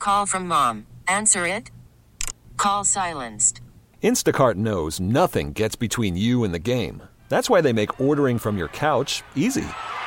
Call from mom. Answer it. Call silenced. Instacart knows nothing gets between you and the game. That's why they make ordering from your couch easy.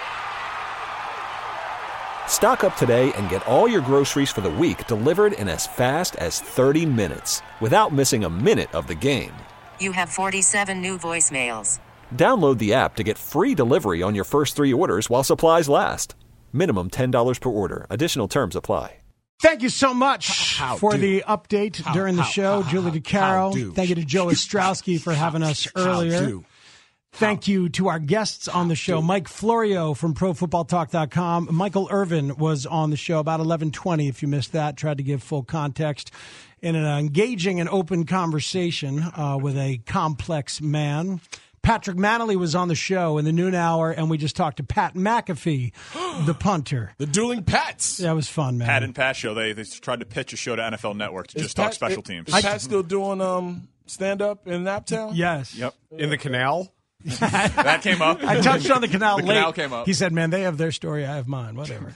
Stock up today and get all your groceries for the week delivered in as fast as 30 minutes without missing a minute of the game. You have 47 new voicemails. Download the app to get free delivery on your first 3 orders while supplies last. Minimum $10 per order. Additional terms apply. Thank you so much for the update during the show. Julie DeCaro. Thank you to Joe Ostrowski for having us earlier. Thank you to our guests on the show. Mike Florio from ProFootballTalk.com. Michael Irvin was on the show about 11:20. If you missed that, tried to give full context in an engaging and open conversation with a complex man. Patrick Manley was on the show in the noon hour, and we just talked to Pat McAfee, the punter. The dueling Pats. That was fun, man. Pat and Pat show. They tried to pitch a show to NFL Network to just talk special teams. Is Pat still doing stand-up in Naptown? Yes. Yep. In the canal? That came up. I touched on the canal late. The canal came up. He said, man, they have their story, I have mine. Whatever.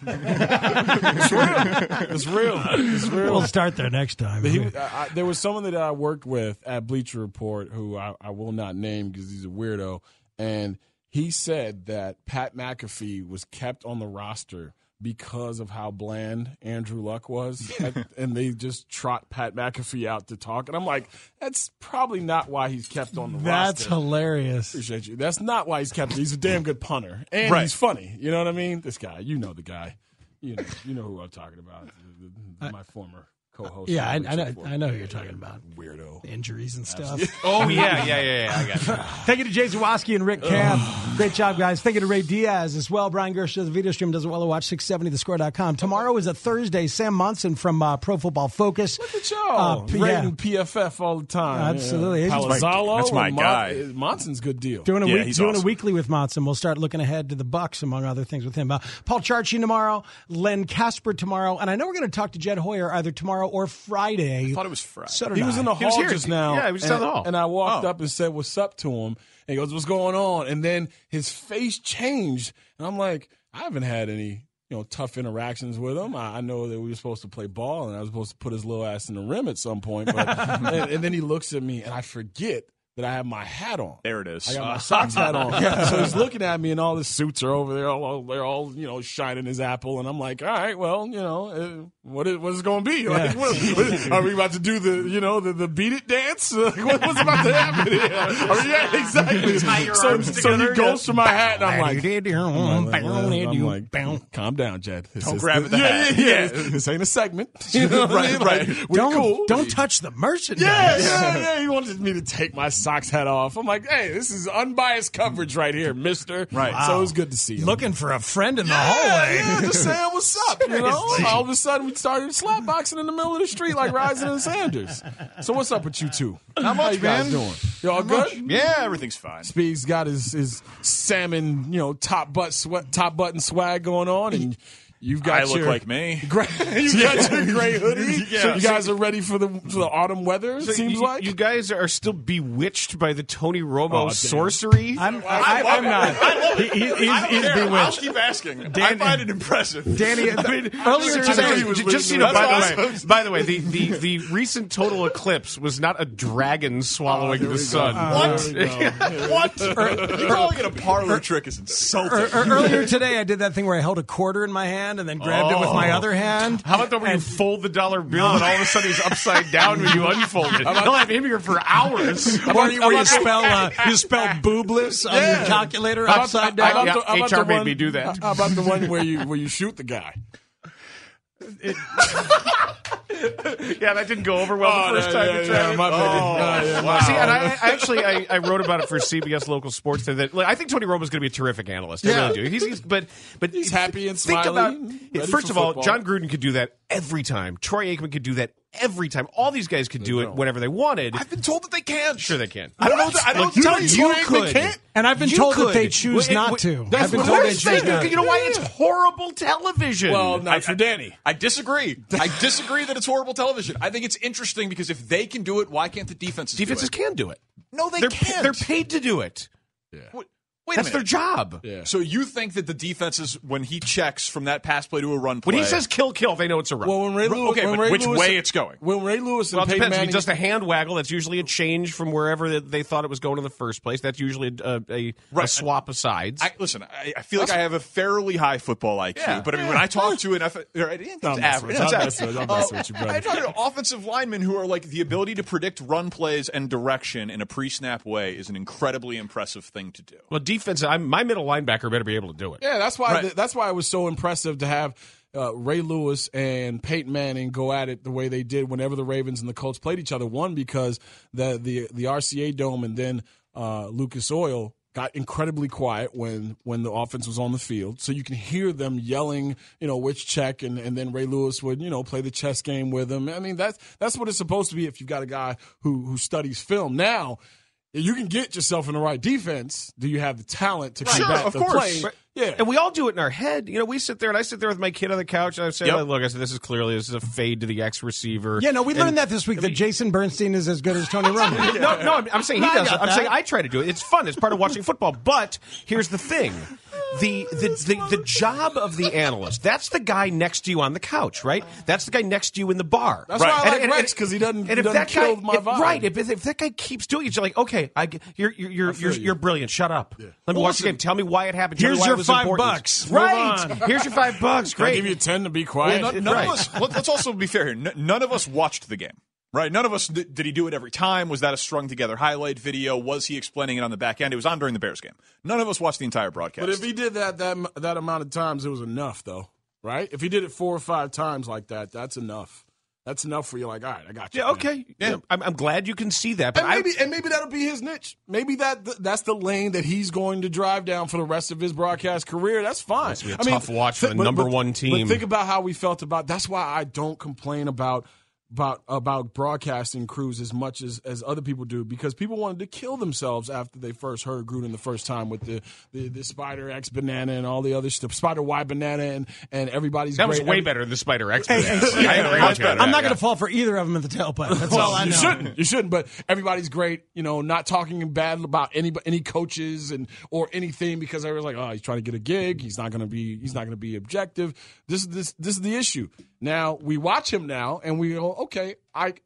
It's real. We'll start there next time. There was someone that I worked with at Bleacher Report who I will not name because he's a weirdo, and he said that Pat McAfee was kept on the roster because of how bland Andrew Luck was, and they just trot Pat McAfee out to talk. And I'm like, that's probably not why he's kept on the roster. That's hilarious. Appreciate you. That's not why he's kept. He's a damn good punter, and he's funny. You know what I mean? This guy, you know the guy. You know who I'm talking about. My former co-host. Yeah, I know who you're talking about. Weirdo. Injuries and stuff. Oh, yeah. I got you. Thank you to Jay Zawoski and Rick Camp. Great job, guys. Thank you to Ray Diaz as well. Brian Gersh does the video stream, does it well to watch 670thescore.com. Tomorrow is a Thursday. Sam Monson from Pro Football Focus. Look at y'all. Rating PFF all the time. Absolutely. Yeah. Palazzolo. That's my guy. Monson's a good deal. Doing awesome. a weekly with Monson. We'll start looking ahead to the Bucks, among other things, with him. Paul Charchi tomorrow, Len Casper tomorrow, and I know we're going to talk to Jed Hoyer either tomorrow or Friday. I thought it was Friday. So he was in the hall just now. Yeah, he was down the hall. And I walked up and said, what's up to him? And he goes, what's going on? And then his face changed. And I'm like, I haven't had any tough interactions with him. I know that we were supposed to play ball, and I was supposed to put his little ass in the rim at some point. But and then he looks at me, and I forget that I have my hat on. There it is. I got my Sox hat on. So he's looking at me, and all his suits are over there. They're all shining his apple. And I'm like, all right, well, what is it going to be? Like, are we about to do the beat it dance? What's about to happen here? Yeah, exactly. So he goes for my hat, and I'm like, calm down, Jed. Don't grab it. Yeah. This ain't a segment. Right. We're cool. Don't touch the merchandise. Yeah. He wanted me to take my Sox hat off. I'm like, hey, this is unbiased coverage right here, mister. Right. Wow. So it was good to see him. Looking for a friend in the hallway. Yeah, just saying what's up. All of a sudden we started slapboxing in the middle of the street like Rising and Sanders. So what's up with you two? Not much, How you guys doing? You all good? Yeah, everything's fine. Speed's got his salmon, top button swag going on, and you've got I look like me. You got your gray hoodie. So you guys are ready for the autumn weather. It seems like you guys are still bewitched by the Tony Romo sorcery. I'm not. He's bewitched. I'll keep asking. I find it impressive. Danny, earlier today, by the way, the recent total eclipse was not a dragon swallowing the sun. What? Calling it a parlor trick is insulting. Earlier today, I did that thing where I held a quarter in my hand and then grabbed it with my other hand. How about the when you fold the dollar bill and all of a sudden he's upside down when you unfold it? They'll have him here for hours. Where you spell boobless on your calculator upside down. HR made me do that. How about the one where you shoot the guy? Yeah, that didn't go over well the first time you tried it. Wow. See, and I wrote about it for CBS Local Sports today. I think Tony Romo's going to be a terrific analyst. I really do. But he's happy and think smiling. About first of all, John Gruden could do that every time. Troy Aikman could do that every time. All these guys could do it whenever they wanted. I've been told that they can. Sure, they can. I don't know. I don't tell you could. And I've been told that they choose not to. I've been told they choose not to. You know why? It's horrible television. Well, not for Danny. I disagree. I disagree that it's horrible television. I think it's interesting because if they can do it, why can't the defenses can do it? No, they can't. can't. They're paid to do it. Yeah. Wait a That's minute. their job. Yeah. So you think that the defenses, when he checks from that pass play to a run play, When he says kill, they know it's a run. Well, when Ray Lewis, okay, when but Ray which Lewis, way it's going? When Ray Lewis and Well, it Peyton depends. If Manning, he does the hand waggle, that's usually a change from wherever they thought it was going in the first place. That's usually a swap of sides. I feel like I have a fairly high football IQ, Yeah. but I mean, when I talk to it's average. It's average. I'm messing with you, brother. I talk to offensive linemen who are like the ability to predict run plays and direction in a pre-snap way is an incredibly impressive thing to do. Well, defense, my middle linebacker better be able to do it. Yeah, that's why. Right. That's why it was so impressive to have Ray Lewis and Peyton Manning go at it the way they did whenever the Ravens and the Colts played each other. One, because the RCA Dome and then Lucas Oil got incredibly quiet when the offense was on the field, so you can hear them yelling, which check, and then Ray Lewis would play the chess game with them. I mean, that's what it's supposed to be if you've got a guy who studies film. Now, you can get yourself in the right defense. Do you have the talent to combat of the course. play? Yeah. And we all do it in our head. We sit there, and I sit there with my kid on the couch, and I say, Yep. look, I said, this is a fade to the X receiver. Yeah, no, we learned that this week, that Jason Bernstein is as good as Tony Romo. No, I'm saying he I does. got I'm that. saying I try to do it. It's fun. It's part of watching football. But here's the thing. The job of the analyst, that's the guy next to you on the couch, right? That's the guy next to you in the bar. That's why I like Rex, because he doesn't kill my vibe. Right. If that guy keeps doing it, you're like, okay, you're brilliant. Shut up. Let me watch the game. Tell me why it happened. Tell me Here's why your it was $5. important. Move Right. on. Here's your $5. I'll Great. give you 10 to be quiet. None of us. Let's also be fair here. None of us watched the game. Right, none of us did he do it every time? Was that a strung together highlight video? Was he explaining it on the back end? It was on during the Bears game. None of us watched the entire broadcast. But if he did that amount of times, it was enough, though, right? If he did it 4 or 5 times like that, that's enough. That's enough for you. Like, all right, I got you. Yeah, okay. Yeah. I'm glad you can see that. But And maybe that'll be his niche. Maybe that's the lane that he's going to drive down for the rest of his broadcast career. That's fine. It's gonna be a tough watch for the number one team. But think about how we felt about. That's why I don't complain about broadcasting crews as much as other people do, because people wanted to kill themselves after they first heard Gruden the first time with the Spider X banana and all the other stuff, Spider Y banana and everybody's that great. was way better than the Spider X. Hey, I agree with you. I'm not going to fall for either of them at the tailpipe. That's all I know. You shouldn't. But everybody's great. Not talking bad about any coaches or anything, because everyone's like, oh, he's trying to get a gig. He's not going to be objective. This is the issue. Now we watch him now, and we go, okay,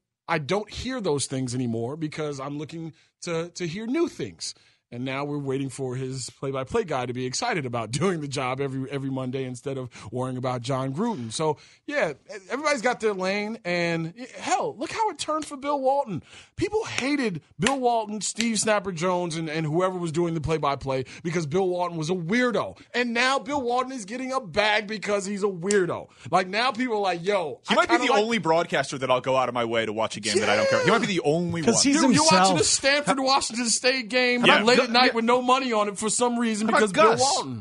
I don't hear those things anymore because I'm looking to hear new things. And now we're waiting for his play-by-play guy to be excited about doing the job every Monday instead of worrying about John Gruden. So, yeah, everybody's got their lane. And, hell, look how it turned for Bill Walton. People hated Bill Walton, Steve Snapper Jones, and whoever was doing the play-by-play because Bill Walton was a weirdo. And now Bill Walton is getting a bag because he's a weirdo. Like, now people are like, yo. He might be the only broadcaster that I'll go out of my way to watch a game that I don't care. He might be the only one. He's Dude, you're watching himself. the Stanford-Washington State game Yeah. late at night with no money on it for some reason How because about Bill Gus? Walton.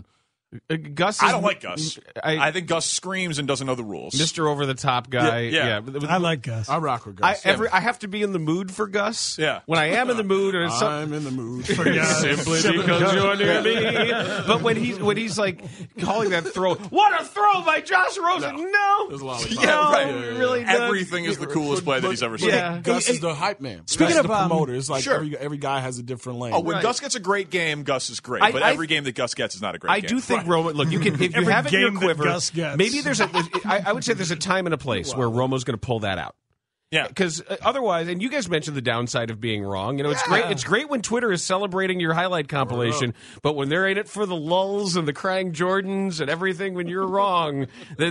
Gus. I don't like Gus. I I think Gus screams and doesn't know the rules. Mr. Over the Top guy. Yeah. I like Gus. I rock with Gus. I have to be in the mood for Gus. Yeah. When I am in the mood, and it's I'm in the mood for Gus. simply because you're near me. But when he's like calling that throw, what a throw by Josh Rosen! No, There's a lot of Yeah, no, right. really. Everything is the coolest play that he's ever seen. Yeah. Gus is the hype man. Speaking Gus is of, the promoter, it's like sure. every guy has a different lane. Oh, when Right. Gus gets a great game, Gus is great. I- But I- every game that Gus gets is not a great I game. do think Romo. Look, you can if you Every have it in your game that quiver. Gus gets. Maybe there's a. I would say there's a time and a place where Romo's going to pull that out. Yeah. Because otherwise, and you guys mentioned the downside of being wrong. It's great. It's great when Twitter is celebrating your highlight compilation, but when they're in it for the lulls and the crying Jordans and everything, when you're wrong,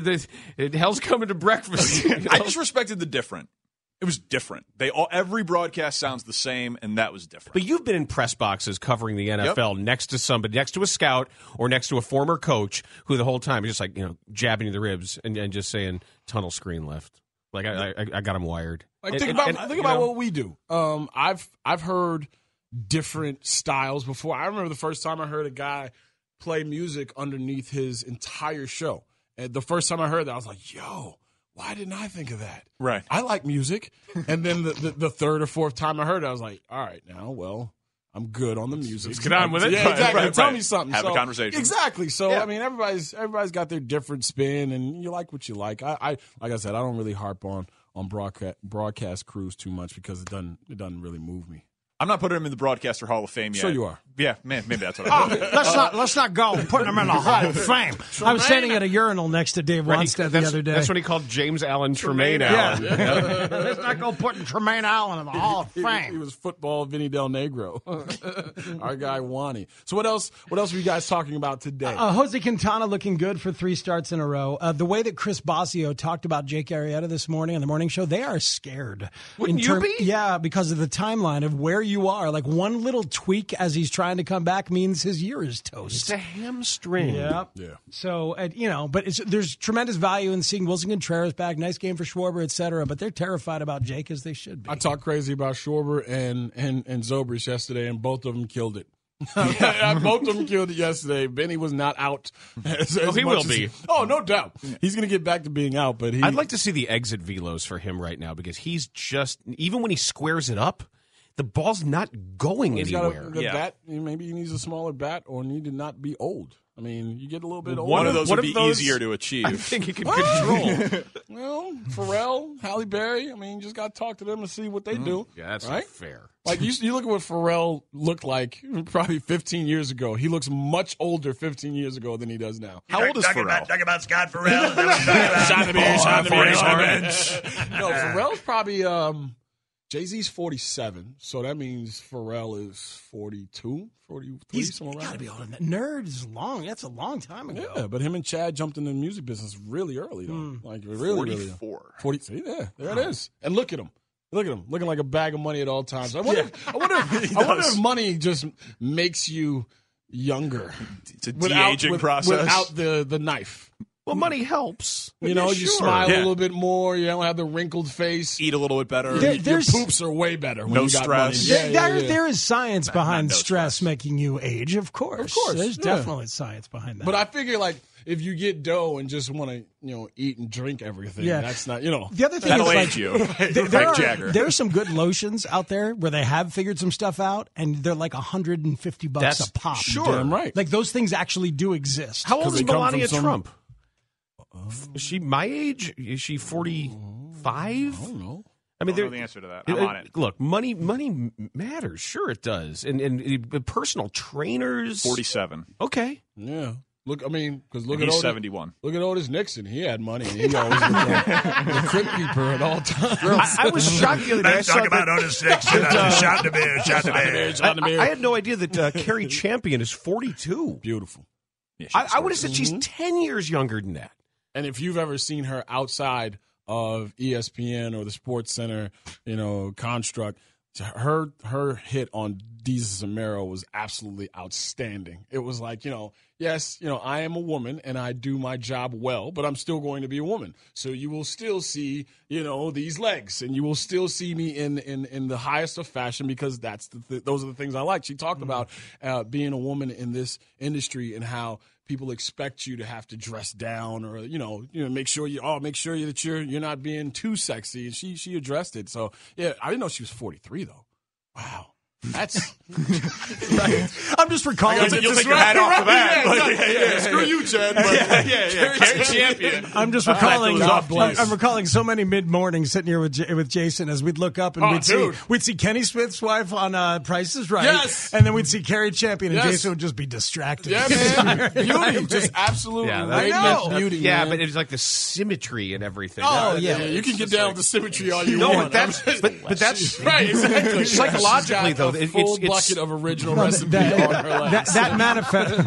hell's coming to breakfast. You know? I just respected the different. It was different. Every broadcast sounds the same, and that was different. But you've been in press boxes covering the NFL next to somebody, next to a scout or next to a former coach who the whole time is just like, jabbing you the ribs and just saying tunnel screen left. Like I got him wired. Like think about what we do. I've heard different styles before. I remember the first time I heard a guy play music underneath his entire show. And the first time I heard that, I was like, yo, why didn't I think of that? Right. I like music. And then the third or fourth time I heard it, I was like, all right, now, well, I'm good on the music. Let's get on with it. Yeah, exactly. Right, Tell right. me something. Have a conversation. Exactly. So Yeah. I mean, everybody's got their different spin, and you like what you like. I like I said, I don't really harp on broadcast crews too much because it doesn't really move me. I'm not putting him in the Broadcaster Hall of Fame yet. Sure you are. Yeah, man, maybe that's what I meant. Let's not go putting him in the Hall of Fame. I was standing at a urinal next to Dave Wanstead the other day. That's what he called James Allen Tremaine Allen. Yeah. Let's not go putting Tremaine Allen in the Hall of Fame. He was football Vinny Del Negro. Our guy Wani. So what else were you guys talking about today? Jose Quintana looking good for 3 starts in a row. The way that Chris Bosio talked about Jake Arrieta this morning on the morning show, they are scared. Wouldn't you be? Yeah, because of the timeline of where you are. Like one little tweak as he's trying to come back means his year is toast. It's a hamstring. Yeah. So, but there's tremendous value in seeing Wilson Contreras back. Nice game for Schwarber, et cetera. But they're terrified about Jake as they should be. I talked crazy about Schwarber and Zobrist yesterday, and both of them killed it. Both of them killed it yesterday. Benny was not out. He will be. No doubt. He's going to get back to being out. But I'd like to see the exit velos for him right now because he's just, even when he squares it up, the ball's not going anywhere. Bat, maybe he needs a smaller bat or need to not be old. I mean, you get a little bit older. One of those would be easier to achieve. I think he can control. Well, Pharrell, Halle Berry, you just got to talk to them and see what they do. Yeah, that's right? not fair. Like, you look at what Pharrell looked like probably 15 years ago. He looks much older 15 years ago than he does now. How old is Pharrell? Talk about Scott Pharrell. No, Pharrell's probably Jay-Z's 47, so that means Pharrell is 42, 43, He's somewhere got around. to be older than that. Nerd is long. That's a long time ago. Yeah, but him and Chad jumped into the music business really early, though. Like, really, 44. 40. See, there it is. And look at him. Look at him, looking like a bag of money at all times. I wonder if money just makes you younger. It's a de-aging process. Without the knife. Well, money helps. You smile a little bit more. You don't have the wrinkled face. Eat a little bit better. Your poops are way better when no you got stress. money. There is science behind no stress making you age, of course. There's definitely science behind that. But I figure, like, if you get dough and just want to, eat and drink everything, that's not, The other thing that'll is, age you. Jagger. There are some good lotions out there where they have figured some stuff out, and they're like $150 a pop. Sure. Damn right. Like, those things actually do exist. How old is they come Melania from some- Trump? Is she my age? Is she 45? I don't know. I don't know the answer to that. I'm on it. Look, money matters. Sure, it does. And personal trainers. 47. Okay. Yeah. Look, because look He's at Otis. 71. Look at Otis Nixon. He had money, and he always was the crypt keeper at all times. I was shocked the other day. Let's talk about Otis Nixon. Shot the bear. I had no idea that Carrie Champion is 42. Beautiful. Yeah, I would have said she's 10 years younger than that. And if you've ever seen her outside of ESPN or the Sports Center, construct, her hit on Desus and Mero was absolutely outstanding. It was like, yes, I am a woman and I do my job well, but I'm still going to be a woman. So you will still see, these legs, and you will still see me in the highest of fashion because those are the things I like. She talked about being a woman in this industry and how people expect you to have to dress down or make sure that you're not being too sexy, and she addressed it. So yeah, I didn't know she was 43 though. Wow. That's right. I'm just recalling. You'll take your hat off for that. Screw you, Chad. Carrie Champion. I'm just recalling. God bless. I'm recalling so many mid mornings sitting here with Jason as we'd look up and we'd see Kenny Smith's wife on Price is Right. Yes. And then we'd see Carrie Champion, and Yes. Jason would just be distracted. Yeah, man. Beauty, just absolute radiant beauty. Yeah, man. but it's like the symmetry and everything. Oh, yeah. You can get down with the symmetry all you No, want. but that's right. Exactly. Psychologically, She's got though, a full it's bucket of original recipe on her legs. That manifest.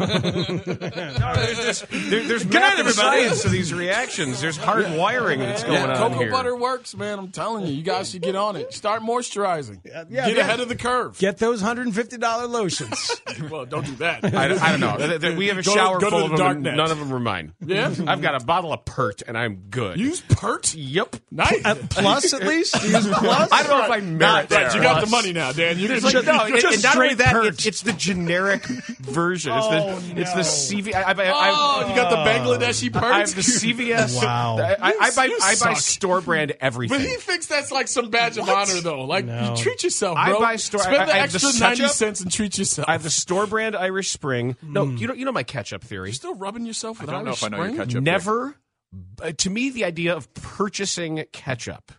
there's math and science to these reactions. There's hard wiring that's going on Cocoa here. butter works, man. I'm telling you. You guys should get on it. Start moisturizing. Get yeah. ahead of the curve. Get those $150 lotions. Well, don't do that. I don't know. We have a Go shower to full the of them, dark and net. none of them are mine. Yeah? I've got a bottle of Pert, and I'm good. Use Pert? Yep. Nice. Plus, at least? Use plus? I don't know if I merit Right, that. you got the money now, Dan. You can Just- No, Just and not only straight that, Pert. it's the generic version. It's the CV. you got the Bangladeshi Pert? I have the CVS. Wow. I buy suck. store brand everything. But he thinks that's like some badge of honor, though. Like, No. you treat yourself, I bro. buy store- Spend the I have the extra 90 ketchup. cents and treat yourself. I have the store brand Irish Spring. No, you know my ketchup theory. You're still rubbing yourself with I don't know Irish if I know your Spring? ketchup. Never. To me, the idea of purchasing ketchup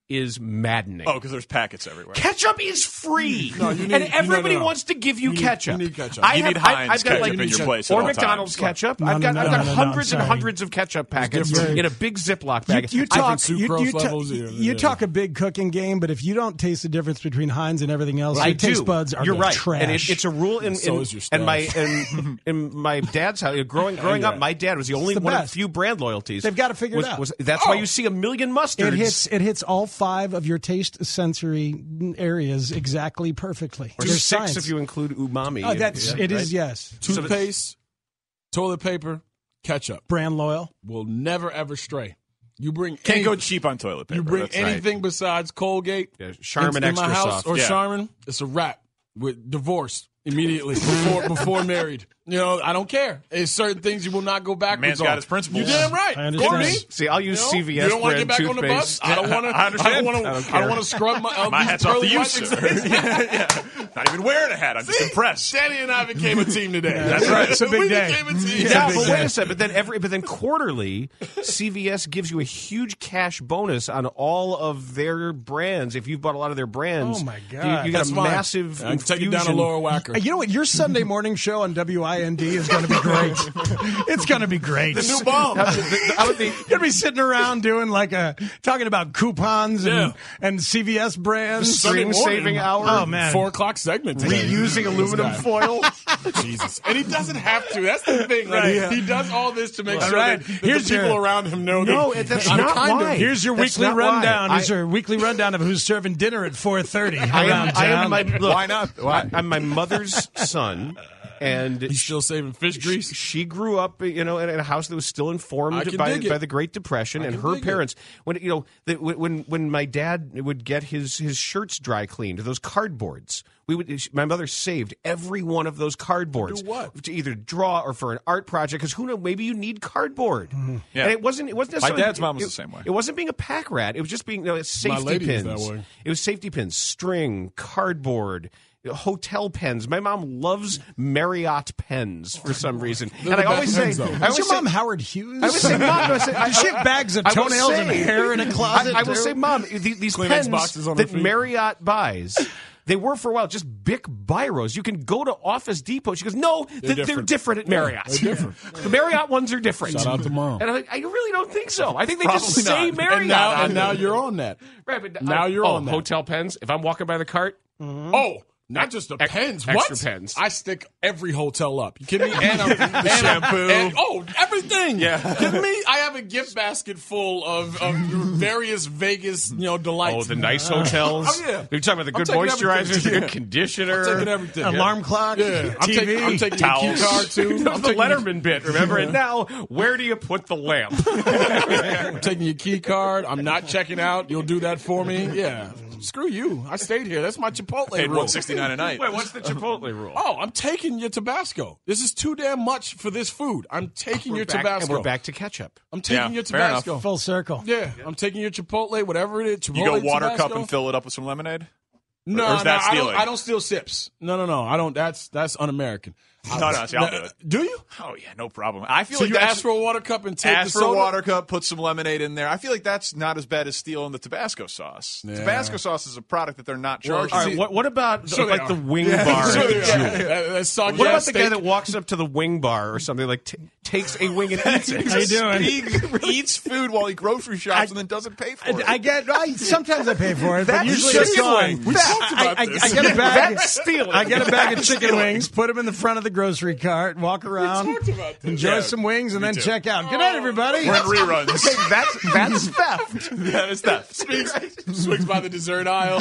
is maddening. Oh, because there's packets everywhere. Ketchup is free, No, you need- and everybody no. wants to give you You need- ketchup. you need ketchup. I You have, need Heinz I've got ketchup like in your place at or all McDonald's times. ketchup. No, I've got no, hundreds and sorry. hundreds of ketchup packets different. in a big Ziploc bag. You talk, sucrose levels, you talk a big cooking game, but if you don't taste the difference between Heinz and everything else, I your taste do. buds are You're right, trash. and it's a rule in So is your and my stash. in my dad's house. Growing up, my dad was the only the one of the best. few brand loyalties. They've got to figure it out. That's why you see a million mustards. It hits all 5 of your taste sensory areas exactly perfectly. Or There's 6 science. if you include umami. Oh, it is, yes. Toothpaste, toilet paper, ketchup Brand loyal. will never ever stray. You bring Can't any- go cheap on toilet paper. You bring That's right. anything besides Colgate, Yeah, Charmin in my Extra house Soft. or Yeah. Charmin, it's a wrap. With divorced immediately before married. You know, I don't care. There's certain things you will not go backwards Man's on. got his principles. You damn right. I understand. Courtney, See, I'll use you know, CVS You don't want to brand get back on the bus. toothpaste. I don't want to. I understand. I don't care. want to scrub my. My these hat's off pearly to you, whites. sir. yeah. Not even wearing a hat. I'm just impressed. Danny and I became a team today. That's right. It's a big we day. became a team. Yeah, but wait a second. But then quarterly, CVS gives you a huge cash bonus on all of their brands. If you've bought a lot of their brands, Oh, my God. you got That's a fine. massive. I can take it down a infusion. lower whacker. You know what? Your Sunday morning show on WIND is going to be great. It's going to be great. The new bomb. You're gonna be sitting around doing talking about coupons and CVS brands. Stream saving hour. Oh man, 4 o'clock segment. today. Reusing aluminum foil. Jesus. And he doesn't have to. That's the thing. Right? Right. He does all this to make All sure right. that Here's the people your- around him know No, that that's I'm not kind why. of. Here's your That's weekly not why. rundown. Here's your weekly rundown of who's serving dinner at 4:30 around I am town. my look, Why not? Why? I'm my mother's son, and He's still saving fish grease. She grew up, in a house that was still I informed can by dig it. the Great Depression, I and can her dig it. parents. When my dad would get his shirts dry cleaned, those cardboards. My mother saved every one of those cardboards To do what? to either draw or for an art project. Because who knows? Maybe you need cardboard. Yeah. And it wasn't necessarily. dad's mom was the same way. It wasn't being a pack rat. It was just being safety lady was pins. that way. It was safety pins, string, cardboard. Hotel pens. My mom loves Marriott pens for some reason, and the I always best say, pens, though. I Is always your say, mom Howard Hughes? I would say, Mom, Does she have bags of I will toenails and say- hair in a closet? I will too? say, Mom, these Kleenex pens boxes on her that feet. Marriott buys. They were for a while just Bic Biros. You can go to Office Depot. She goes, no, they're different at Marriott. They're different. The Marriott ones are different. Shout out to Mom. And I'm like, I really don't think so. I think they just Probably say not. Marriott. And on now them. you're on that. Right, but now you're on that. hotel pens. If I'm walking by the cart, Oh, not just the pens. What? extra pens. I stick every hotel up. You kidding me? And the shampoo. Everything. Yeah. Kidding me? I have a gift basket full of various Vegas, delights. oh, the nice hotels. Oh, yeah. You're talking about the I'm good taking moisturizers, everything. the good conditioner. I'm taking everything. Alarm clock, Yeah. I'm TV. taking your key Towels. card, too. The I'm taking Letterman bit, remember? And now, where do you put the lamp? I'm taking your key card. I'm not checking out. You'll do that for me. Yeah. Screw you. I stayed here. That's my Chipotle Paid rule. $169 a night. Wait, what's the Chipotle rule? Oh, I'm taking your Tabasco. This is too damn much for this food. I'm taking your Tabasco. And we're back to ketchup. I'm taking Yeah, your fair enough. Tabasco. Full circle. Yeah, I'm taking your Chipotle, whatever it is. Chipotle, You go water Tabasco. cup and fill it up with some lemonade? No, Or is that stealing? I don't steal sips. No, I don't. That's un-American. No, see, I'll do it. Do you? Oh, yeah, no problem. I feel So like you that's... ask for a water cup and take Ask the for soda? a water cup, put some lemonade in there. I feel like that's not as bad as stealing the Tabasco sauce. Yeah. Tabasco sauce is a product that they're not Well, charging. All right, what about Sure they like the are. wing bar? Sure at they are. Jewel? That's soggy What about ass the guy steak. that walks up to the wing bar or something, takes a wing and eats it? How you doing? He eats food while he grocery shops and then doesn't pay for it. Sometimes I pay for it, but That's usually it's chicken gone. wing. We talked about I this. get a bag. That's stealing. I get a bag of chicken wings, put them in the front of the grocery cart, walk around, talked about this. enjoy Yeah, some wings, and me then too. check out. Good night, everybody. We're in reruns. That's theft. That is theft. Swings by the dessert aisle.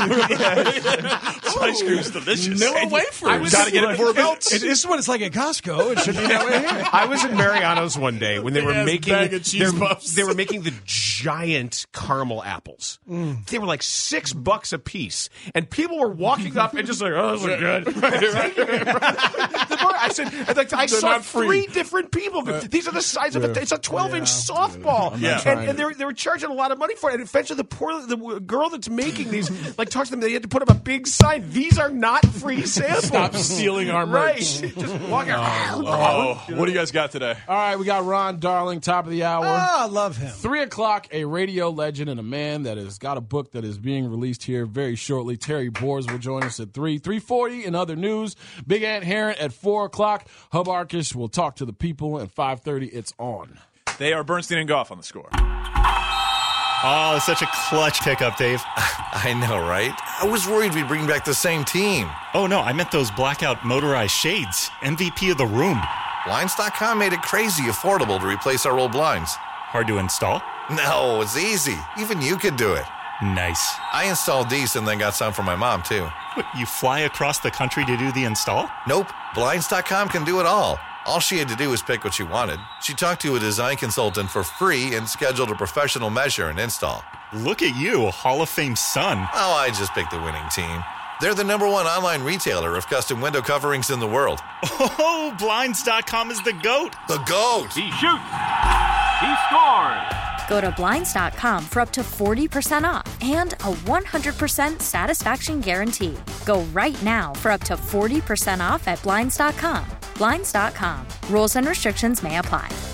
Ice cream's delicious. Vanilla wafers. Got to get it before it melts. This is what it's like at Costco. It should be that way here. I was in Mariano's one day when they were Big-ass making bag of cheese puffs. they were making the giant caramel apples. They were like $6 a piece, and people were walking up and just like, "Oh, those are good." I I said, I saw 3 different people. These are the size of it's a 12-inch softball. Yeah. And they were charging a lot of money for it. And eventually the girl that's making these, like, talks to them, they had to put up a big sign. These are not free samples. Stop stealing our merch. Right. Just walk out. What do you guys got today? All right, we got Ron Darling, top of the hour. I love him. 3 o'clock, a radio legend and a man that has got a book that is being released here very shortly. Terry Boers will join us at 3. 3:40 in other news. Big Ant Heron at 4 o'clock. Hub Arkish will talk to the people. At 5:30, it's on. They are Bernstein and Goff on the score. Oh, such a clutch pickup, Dave. I know, right? I was worried we'd bring back the same team. Oh, no, I meant those blackout motorized shades. MVP of the room. Blinds.com made it crazy affordable to replace our old blinds. Hard to install? No, it's easy. Even you could do it. Nice. I installed these and then got some for my mom, too. What, you fly across the country to do the install? Nope. Blinds.com can do it all. All she had to do was pick what she wanted. She talked to a design consultant for free and scheduled a professional measure and install. Look at you, Hall of Fame son. Oh, I just picked the winning team. They're the #1 online retailer of custom window coverings in the world. Oh, Blinds.com is the GOAT. The GOAT! He shoots. He scores. Go to Blinds.com for up to 40% off and a 100% satisfaction guarantee. Go right now for up to 40% off at Blinds.com. Blinds.com. Rules and restrictions may apply.